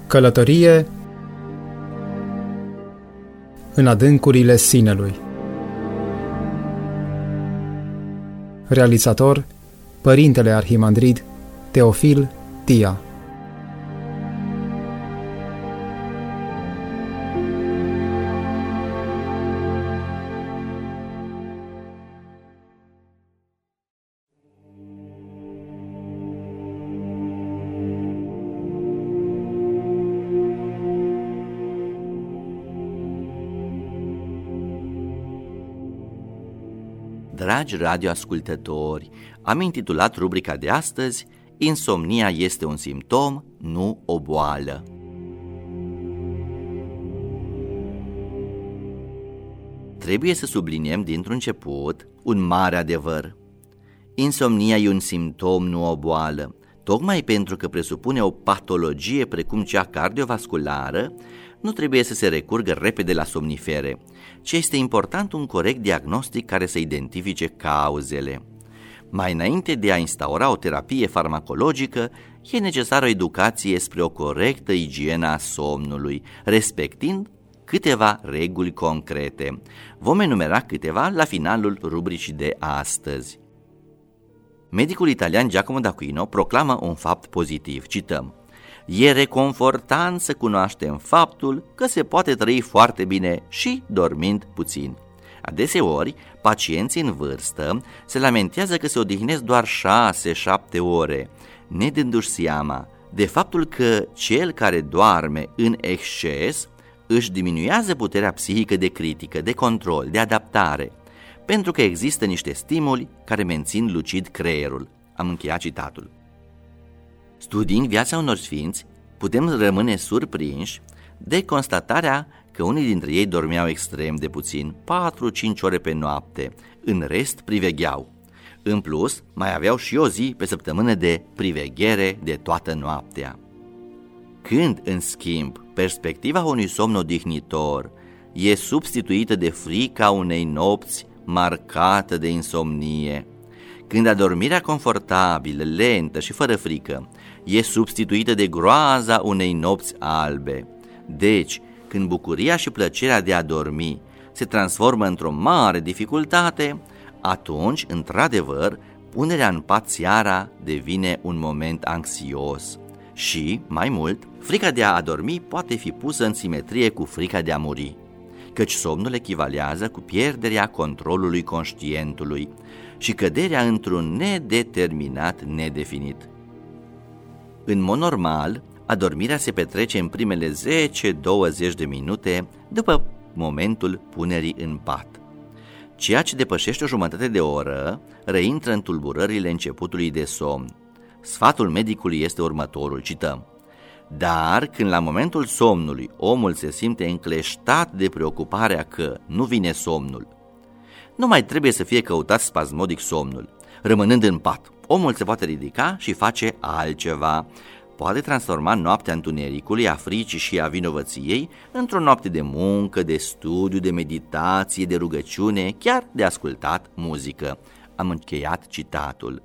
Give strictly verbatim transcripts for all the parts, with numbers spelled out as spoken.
Călătorie în adâncurile sinelui. Realizator: Părintele Arhimandrid Teofil Tia. Dragi radioascultători, am intitulat rubrica de astăzi Insomnia este un simptom, nu o boală. Trebuie să subliniem dintr-un început un mare adevăr. Insomnia e un simptom, nu o boală. Tocmai pentru că presupune o patologie precum cea cardiovasculară, nu trebuie să se recurgă repede la somnifere, ci este important un corect diagnostic care să identifice cauzele. Mai înainte de a instaura o terapie farmacologică, e necesară o educație spre o corectă igienă a somnului, respectând câteva reguli concrete. Vom enumera câteva la finalul rubricii de astăzi. Medicul italian Giacomo d'Aquino proclamă un fapt pozitiv, cităm: "E reconfortant să cunoaștem faptul că se poate trăi foarte bine și dormind puțin." Adeseori, pacienții în vârstă se lamentează că se odihnesc doar șase șapte ore, nedându-și seama de faptul că cel care doarme în exces își diminuează puterea psihică de critică, de control, de adaptare, pentru că există niște stimuli care mențin lucid creierul. Am încheiat citatul. Studiind viața unor sfinți, putem rămâne surprinși de constatarea că unii dintre ei dormeau extrem de puțin, patru cinci ore pe noapte, în rest privegheau. În plus, mai aveau și o zi pe săptămână de priveghere de toată noaptea. Când, în schimb, perspectiva unui somn odihnitor e substituită de frica unei nopți marcată de insomnie, când adormirea confortabilă, lentă și fără frică e substituită de groaza unei nopți albe, deci când bucuria și plăcerea de a dormi se transformă într-o mare dificultate, atunci, într-adevăr, punerea în pat seara devine un moment anxios și, mai mult, frica de a adormi poate fi pusă în simetrie cu frica de a muri, căci somnul echivalează cu pierderea controlului conștientului și căderea într-un nedeterminat nedefinit. În mod normal, adormirea se petrece în primele zece douăzeci de minute după momentul punerii în pat. Ceea ce depășește o jumătate de oră reintră în tulburările începutului de somn. Sfatul medicului este următorul, cităm: "Dar când la momentul somnului omul se simte încleștat de preocuparea că nu vine somnul, nu mai trebuie să fie căutat spasmodic somnul. Rămânând în pat, omul se poate ridica și face altceva. Poate transforma noaptea întunericului, a fricii și a vinovăției într-o noapte de muncă, de studiu, de meditație, de rugăciune, chiar de ascultat muzică." Am încheiat citatul.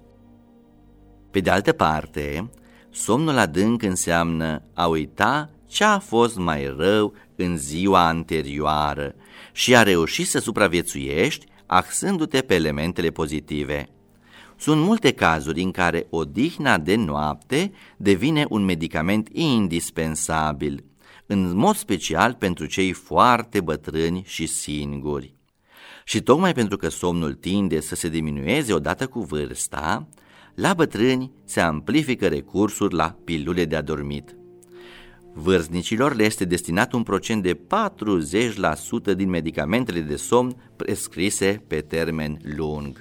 Pe de altă parte, somnul adânc înseamnă a uita ce a fost mai rău în ziua anterioară și a reuși să supraviețuiești axându-te pe elementele pozitive. Sunt multe cazuri în care odihna de noapte devine un medicament indispensabil, în mod special pentru cei foarte bătrâni și singuri. Și tocmai pentru că somnul tinde să se diminueze odată cu vârsta, la bătrâni se amplifică recursul la pilule de adormit. Vârstnicilor le este destinat un procent de patruzeci la sută din medicamentele de somn prescrise pe termen lung.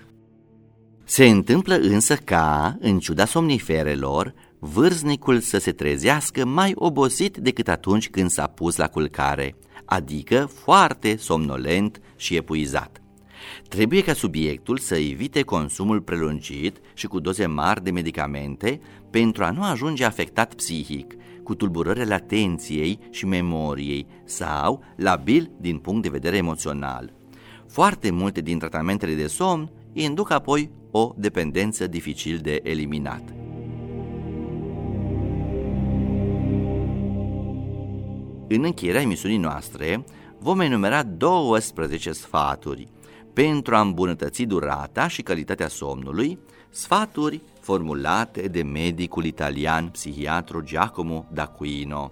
Se întâmplă însă ca, în ciuda somniferelor, vârstnicul să se trezească mai obosit decât atunci când s-a pus la culcare, adică foarte somnolent și epuizat. Trebuie ca subiectul să evite consumul prelungit și cu doze mari de medicamente pentru a nu ajunge afectat psihic, cu tulburările atenției și memoriei sau labil din punct de vedere emoțional. Foarte multe din tratamentele de somn induc apoi o dependență dificil de eliminat. În încheierea emisiunii noastre vom enumera douăsprezece sfaturi pentru a îmbunătăți durata și calitatea somnului, sfaturi formulate de medicul italian psihiatru Giacomo d'Aquino.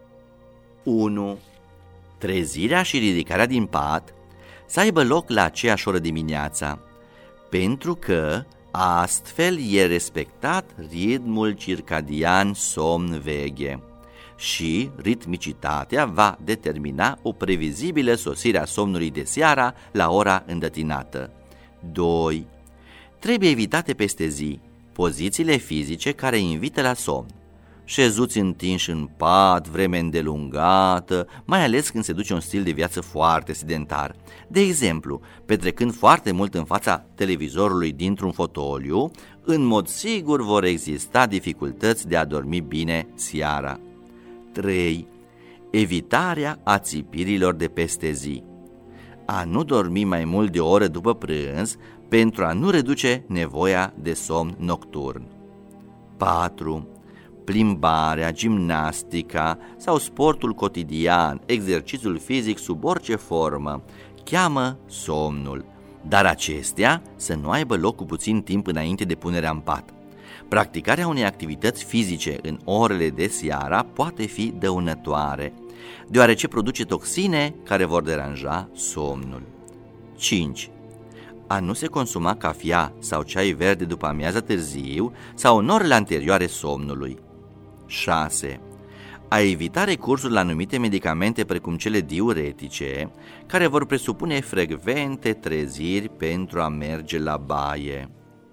unu. Trezirea și ridicarea din pat să aibă loc la aceeași oră dimineața, pentru că astfel e respectat ritmul circadian somn-veghe și ritmicitatea va determina o previzibilă sosire a somnului de seara la ora îndătinată. doi. Trebuie evitate peste zi pozițiile fizice care invită la somn. Șezuți întinși în pat, vreme îndelungată, mai ales când se duce un stil de viață foarte sedentar. De exemplu, petrecând foarte mult în fața televizorului dintr-un fotoliu, în mod sigur vor exista dificultăți de a dormi bine seara. trei. Evitarea ațipirilor de peste zi. A nu dormi mai mult de o oră după prânz pentru a nu reduce nevoia de somn nocturn. patru. Plimbarea, gimnastica sau sportul cotidian, exercițiul fizic sub orice formă, cheamă somnul, dar acestea să nu aibă loc cu puțin timp înainte de punerea în pat. Practicarea unei activități fizice în orele de seara poate fi dăunătoare, deoarece produce toxine care vor deranja somnul. cinci. A nu se consuma cafea sau ceai verde după amiază târziu sau în orele anterioare somnului. șase. A evita recursul la anumite medicamente precum cele diuretice, care vor presupune frecvente treziri pentru a merge la baie.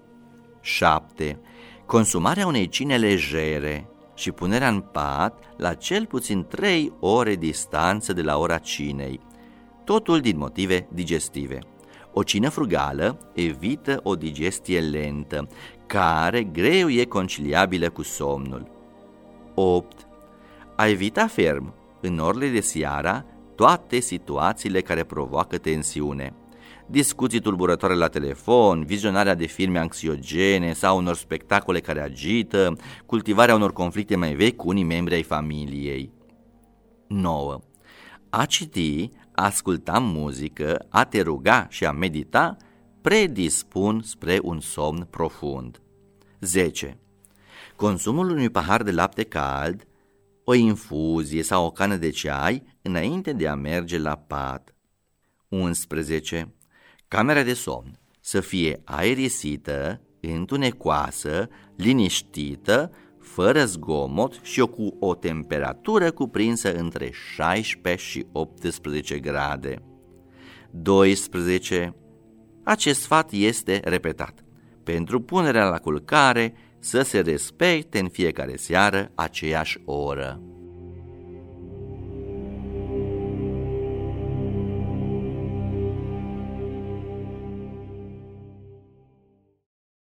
șapte. Consumarea unei cine legere și punerea în pat la cel puțin trei ore distanță de la ora cinei, totul din motive digestive. O cină frugală evită o digestie lentă, care greu e conciliabilă cu somnul. opt. A evita ferm, în orele de seara, toate situațiile care provoacă tensiune. Discuții tulburătoare la telefon, vizionarea de filme anxiogene sau unor spectacole care agită, cultivarea unor conflicte mai vechi cu unii membri ai familiei. nouă. A citi, a asculta muzică, a te ruga și a medita predispun spre un somn profund. zece. Consumul unui pahar de lapte cald, o infuzie sau o cană de ceai înainte de a merge la pat. unsprezece. Camera de somn să fie aerisită, întunecoasă, liniștită, fără zgomot și cu o temperatură cuprinsă între șaisprezece și optsprezece grade. doisprezece. Acest sfat este repetat. Pentru punerea la culcare să se respecte în fiecare seară aceeași oră.